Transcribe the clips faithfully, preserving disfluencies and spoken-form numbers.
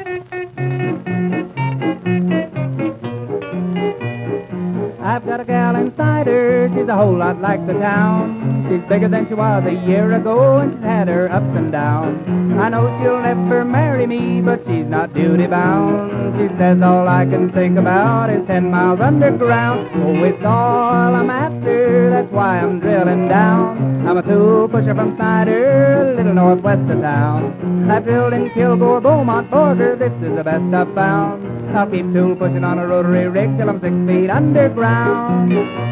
I've got a gal in Snyder, she's a whole lot like the town. She's bigger than she was a year ago, and she's had her ups and downs. I know she'll never marry me, but she's not duty bound. She says all I can think about is ten miles underground. Oh, it's all I'm after, that's why I'm drilling down. I'm a tool pusher from Snyder, a little northwest of town. I've drilled in Kilgore, Beaumont, Borger, this is the best I've found. I'll keep tool pushing on a rotary rig till I'm six feet underground.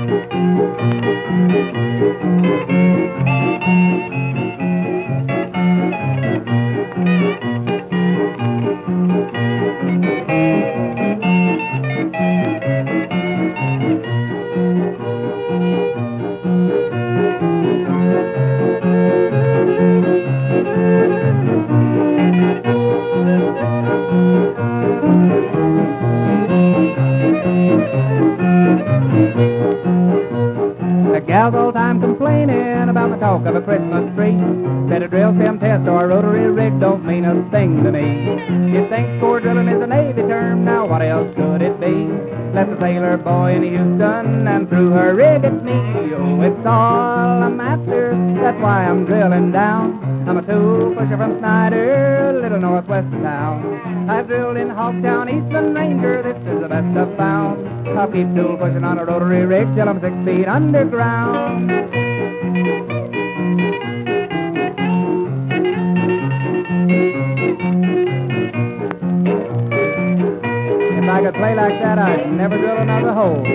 The gal's all time complaining about the talk of a Christmas tree. Said a drill stem test or a rotary rig don't mean a thing to me. She thinks core drilling is a Navy term, now what else could it be? Left a sailor boy in Houston and threw her rig at me. Oh, it's all I'm after, that's why I'm drilling down. I'm a tool pusher from Snyder, a little northwest of town. I've drilled in Hogtown, Eastern Ranger, this is the best I've found. I'll keep tool pushing on a rotary rig till I'm six feet underground. If I could play like that, I'd never drill another hole.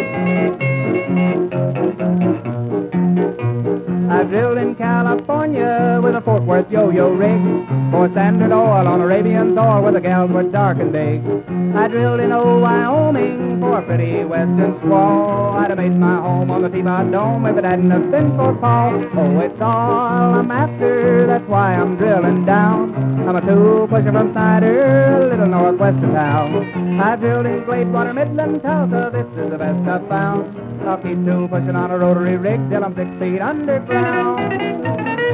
I drilled in California with a Fort Worth yo-yo rig for Standard Oil on Arabian soil where the gals were dark and big. I drilled in old Wyoming for a pretty western squaw. I'd have made my home on the Teapot Dome if it hadn't have been for Paul. Oh, it's all I'm after, that's why I'm drilling down. I'm a tool pusher from Snyder, a little northwest of town. I drilled in Gladewater, Midland, Tulsa, this is the best I've found. I'll keep tool pushing on a rotary rig till I'm six feet underground.